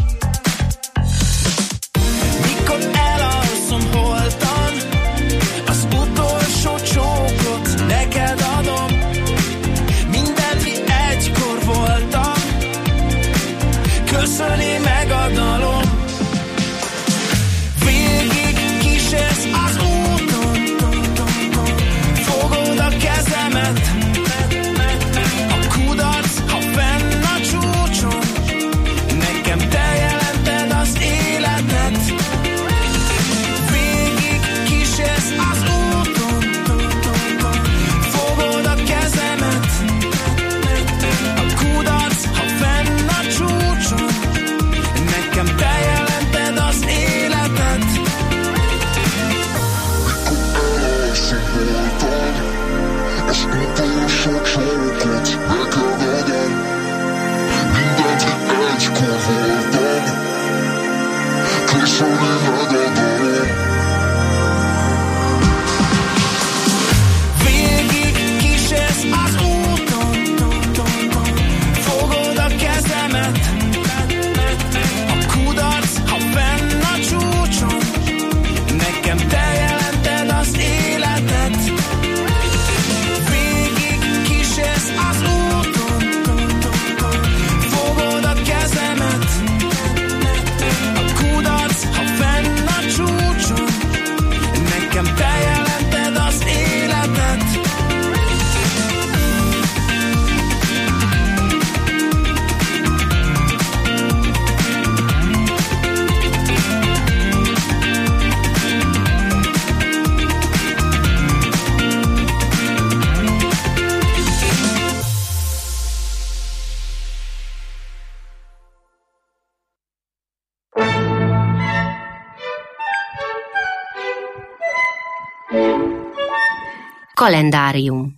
Mikor elalszom holtan, az utolsó csókot neked adom. Mindent, mi egykor voltam, köszöni meg a dalom. Végig kísérsz az úton, fogod a kezemet. A kudarc, ha fenn a csúcson, nekem te jelented az életet. Végig kísérsz az úton, fogod a kezemet. A kudarc, ha fenn a csúcson, nekem te jelented az életet. Az utolsó csókot neked adom. Mindent, mi egykor voltam, köszöni meg a dalom. Végig kísérsz az úton, fogod a kezemet. A kudarc, ha fenn a csúcson, nekem te jelented az életet. Végig kísérsz az úton, fogod a kezemet. A kudarc, ha fenn a csúcson, nekem te jelented az életet. Kalendárium.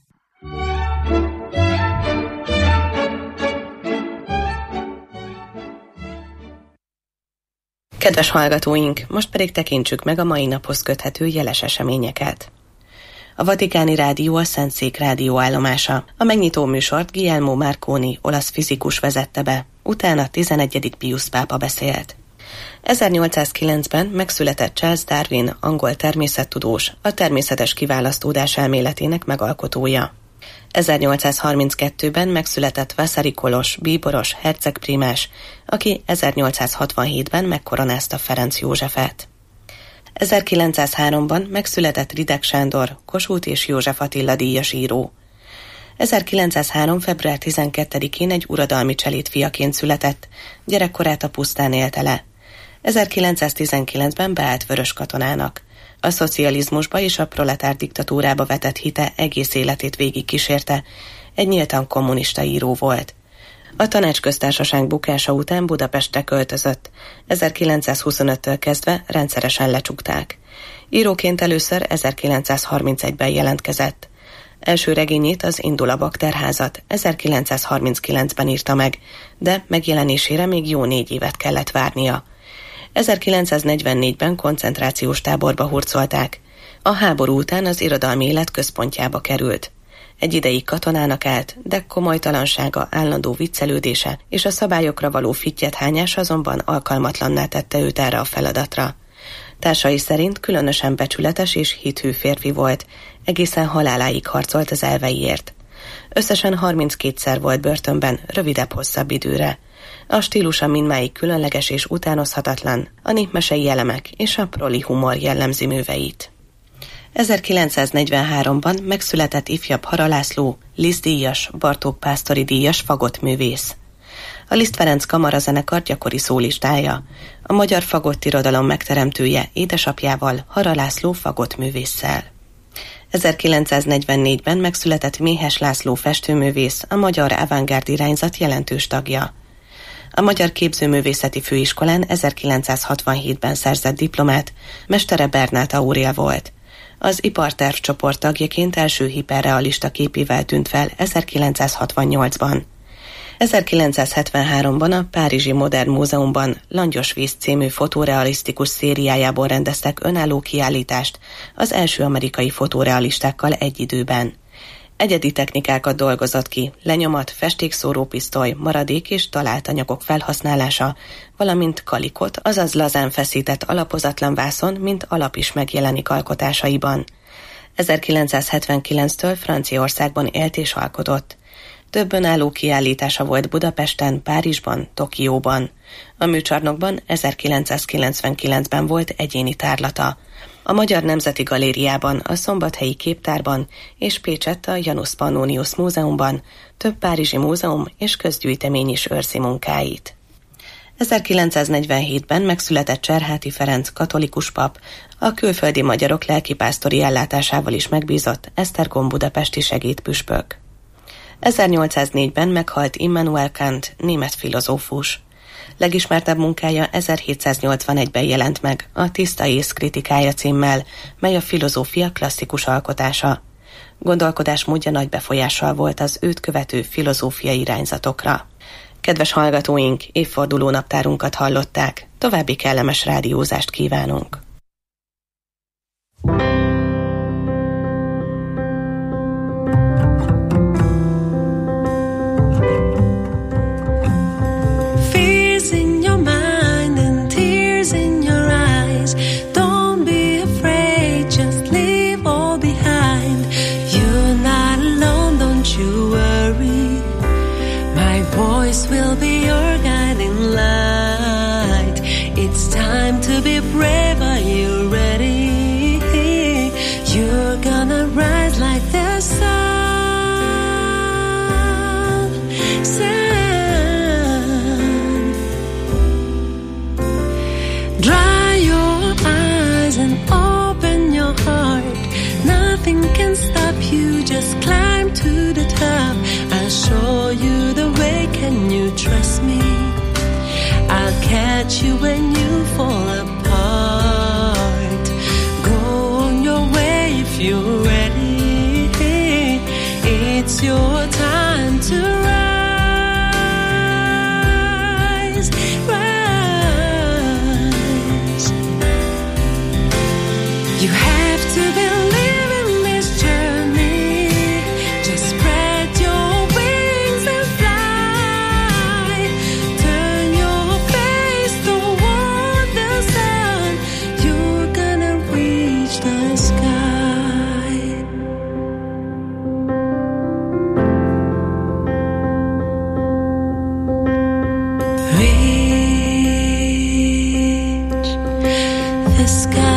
Kedves hallgatóink, most pedig tekintsük meg a mai naphoz köthető jeles eseményeket. A Vatikáni Rádió a Szentszék rádióállomása. A megnyitó műsort Guglielmo Marconi olasz fizikus vezette be, utána 11. Pius pápa beszélt. 1809-ben megszületett Charles Darwin, angol természettudós, a természetes kiválasztódás elméletének megalkotója. 1832-ben megszületett Vasari Kolos, bíboros, hercegprímás, aki 1867-ben megkoronázta Ferenc Józsefet. 1903-ban megszületett Rideg Sándor, Kossuth és József Attila díjas író. 1903. február 12-én egy uradalmi cseléd fiaként született, gyerekkorát a pusztán élte le. 1919-ben beállt vörös katonának. A szocializmusba és a proletár diktatúrába vetett hite egész életét végig kísérte, egy nyíltan kommunista író volt. A Tanácsköztársaság bukása után Budapestre költözött. 1925-től kezdve rendszeresen lecsukták. Íróként először 1931-ben jelentkezett. Első regényét, az Indul a bakterházat 1939-ben írta meg, de megjelenésére még jó 4 évet kellett várnia. 1944-ben koncentrációs táborba hurcolták. A háború után az irodalmi élet központjába került. Egy ideig katonának állt, de komolytalansága, állandó viccelődése és a szabályokra való fittyethányás azonban alkalmatlanná tette őt erre a feladatra. Társai szerint különösen becsületes és hithű férfi volt, egészen haláláig harcolt az elveiért. Összesen 32-szer volt börtönben, rövidebb-hosszabb időre. A stílusa mindmáig különleges és utánozhatatlan, a népmesei elemek és a proli humor jellemzi műveit. 1943-ban megszületett ifjabb Hara László, Liszt-díjas, Bartók Pásztori díjas fagottművész. A Liszt Ferenc kamarazenekar gyakori szólistája, a magyar fagottirodalom megteremtője édesapjával, Hara László fagottművésszel. 1944-ben megszületett Méhes László festőművész, a magyar avantgárd irányzat jelentős tagja. A Magyar Képzőművészeti Főiskolán 1967-ben szerzett diplomát, mestere Bernát Aurél volt. Az iparterv csoport tagjaként első hiperrealista képével tűnt fel 1968-ban. 1973-ban a Párizsi Modern Múzeumban Langyos víz című fotorealisztikus szériájából rendeztek önálló kiállítást az első amerikai fotorealistákkal egy időben. Egyedi technikákat dolgozott ki, lenyomat, festékszórópisztoly, maradék és talált anyagok felhasználása, valamint kalikot, azaz lazán feszített alapozatlan vászon, mint alap is megjelenik alkotásaiban. 1979-től Franciaországban élt és alkotott. Több önálló kiállítása volt Budapesten, Párizsban, Tokióban. A műcsarnokban 1999-ben volt egyéni tárlata. A Magyar Nemzeti Galériában, a Szombathelyi Képtárban és Pécsett a Janus Pannonius Múzeumban több párizsi múzeum és közgyűjtemény is őrzi munkáit. 1947-ben megszületett Cserháti Ferenc katolikus pap, a külföldi magyarok lelkipásztori ellátásával is megbízott Esztergom budapesti segédpüspök. 1804-ben meghalt Immanuel Kant, német filozófus. Legismertebb munkája 1781-ben jelent meg, a Tiszta ész kritikája címmel, mely a filozófia klasszikus alkotása. Gondolkodásmódja nagy befolyással volt az őt követő filozófiai irányzatokra. Kedves hallgatóink, évforduló naptárunkat hallották, további kellemes rádiózást kívánunk. Will be your guiding light. It's time to be brave. Are you ready? You're gonna rise like the sun. Dry your eyes and open your heart. Nothing can stop you. Just climb to the top. I'll show you the way. Can you trust me? I'll catch you when you fall apart. Go on your way if you're ready. It's your time to rise, rise. You have to believe in this journey. Just spread your wings and fly. Turn your face toward the sun. You're gonna reach the sky. Reach the sky.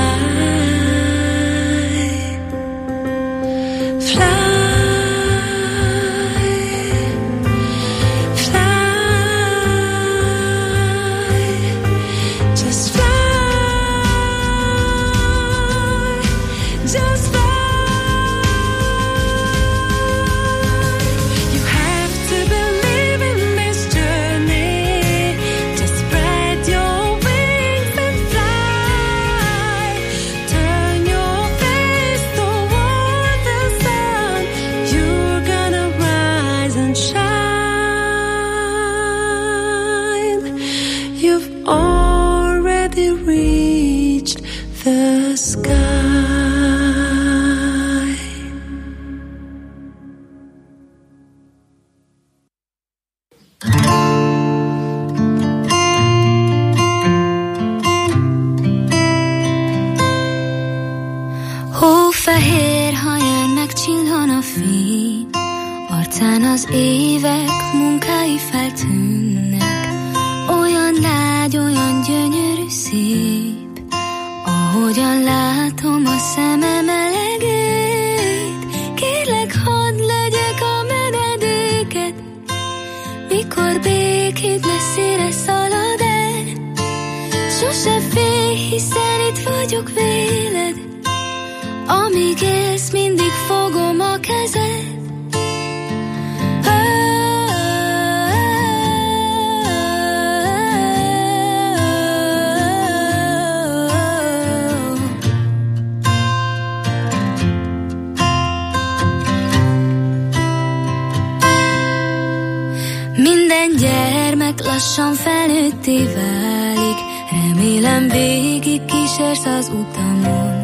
You've already reached the sky. fény, arcán az évek munkái feltűnnek. Olyan lágy, olyan gyönyörű szép, ahogyan látom a szemem elegét. Kérlek, hadd legyek a menedéked, mikor békéd messzire szalad el. Sose félj, hiszen itt vagyok véled, amíg élsz, mindig fogom a kezed. Minden gyermek lassan felnőtté válik, remélem végig kísérsz az utamon.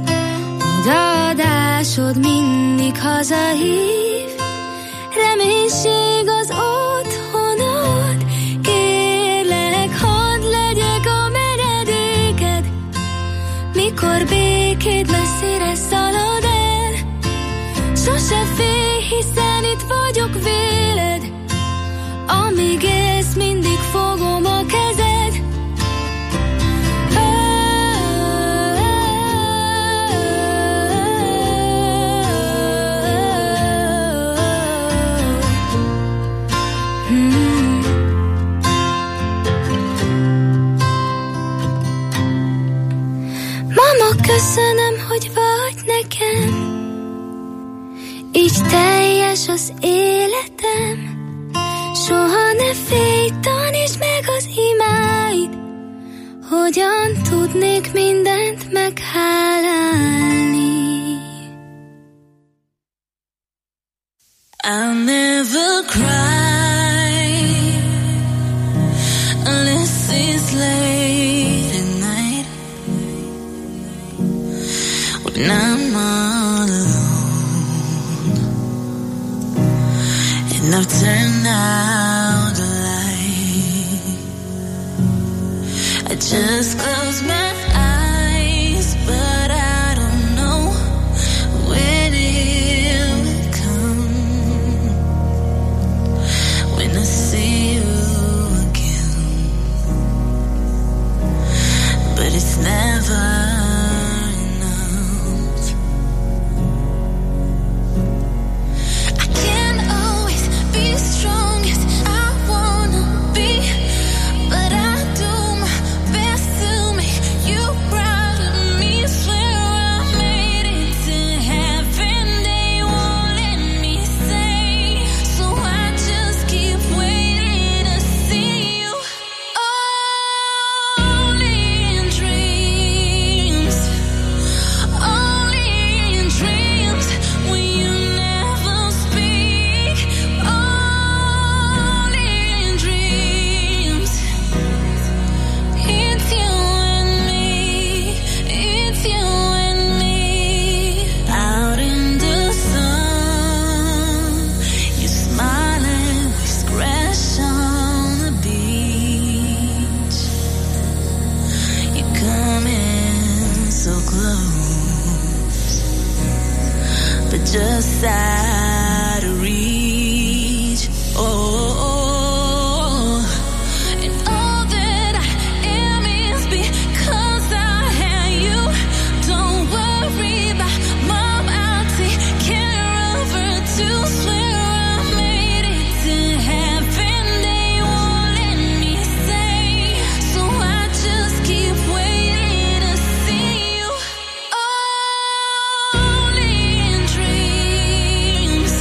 Odaadásod mindig hazahív, reménység az otthonod. Kérlek, hadd legyek a menedéked, mikor békéd messzire szalad el. Sose félj, hiszen itt vagyok véled, amíg élsz, mindig fogom a kezed. Mama, köszönöm, hogy vagy nekem, így teljes az életem. Soha ne félj, tanítsd meg az imáid, hogyan tudnék mindent meghálálni. I'll never cry unless it's late at night, when I'm all alone and I've turned out the light. I just close my eyes, but I don't know when it'll come, when I see you again. But it's never enough. I can't always be strong as I wanna be, but I do my best to make you proud of me. Swear I made it to heaven, they won't let me stay, so I just keep waiting to see you. Only in dreams, only in dreams, when you never speak. Only in dreams, it's you and me, it's you and me. Out in the sun, you smiling, we scratch on the beach. You coming so close, but just out of reach. Oh, and all that I am is because I had you. Don't worry about mom, I'll take care of her too. Swear I made it to heaven, they won't let me stay, so I just keep waiting to see you. Only in dreams,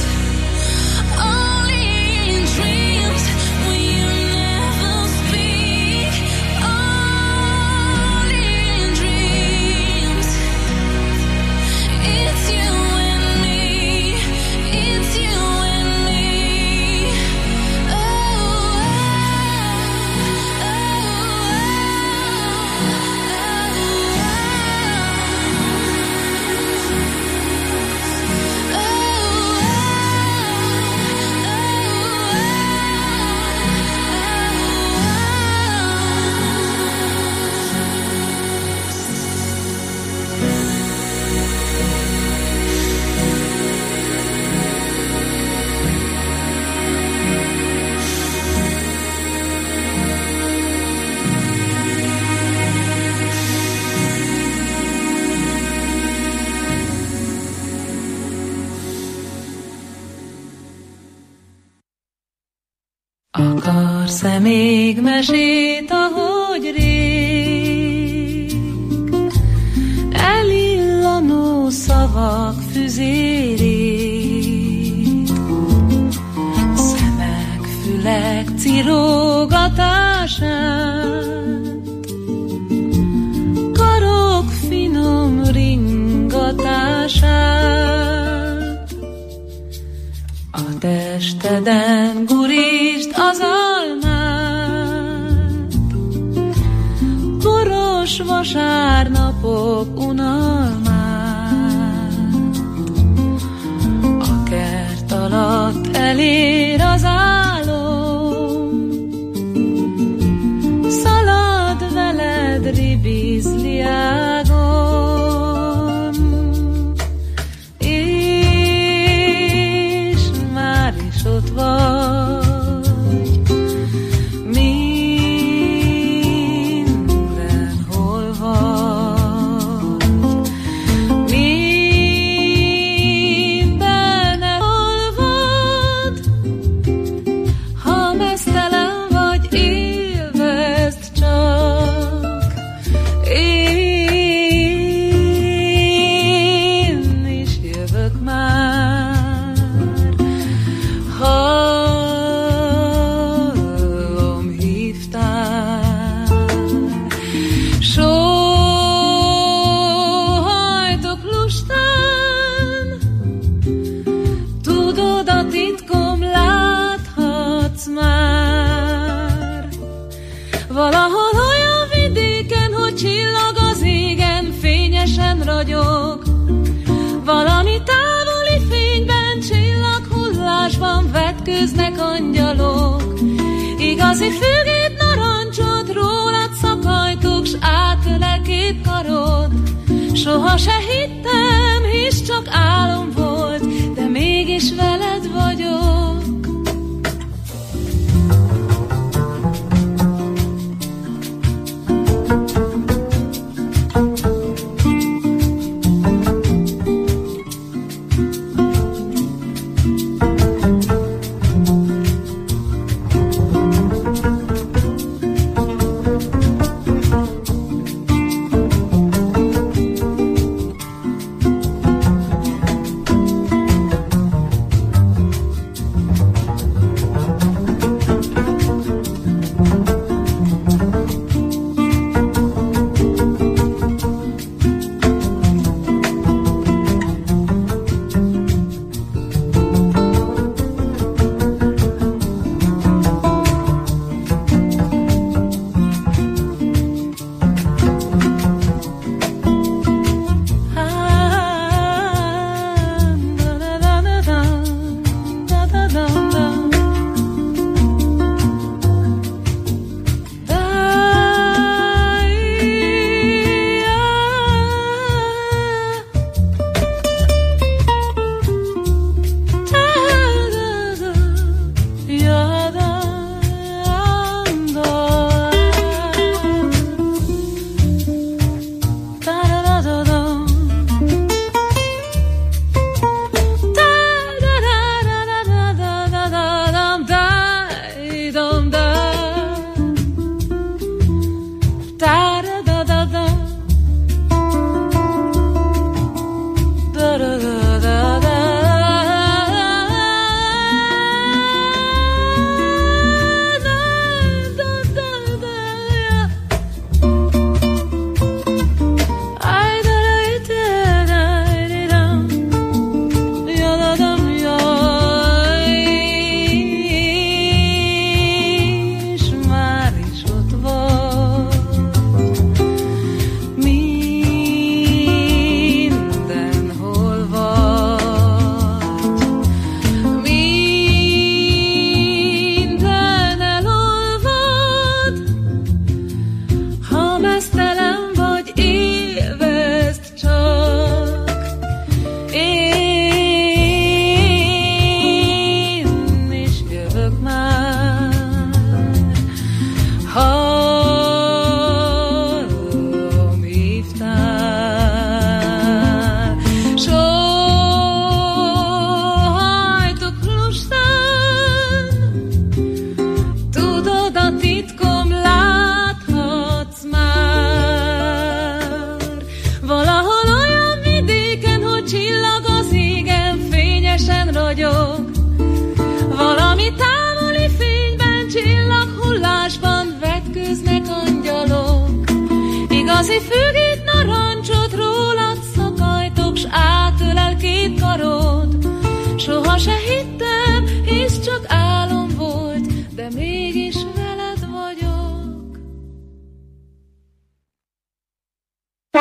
Messze még mesét, ahogy rég, elillanó szavak füzérét, szemek, fülek cirógatását, karok finom ringatását. A testeden gurítsd az almát, boros vasárnapok unalmát. A kert alatt elér az álom, szalad veled ribizli ágon. Ott vagy, mindenhol vagy, mindenhol vagy. Ha meztelen vagy, élvezd csak, én is jövök már. Hallom, hívtál, sóhajtok lustán, tudod, a titkom láthatsz már. Valahol olyan vidéken, hogy csillag az égen, fényesen ragyog, valami távoli fényben, csillaghullásban vetkőznek angyalok. Igazi fügét narancsod, rólad szakajtok, s átölel két karod. Soha se hittem, hisz csak álom volt, de mégis veled vagyok. igazi függ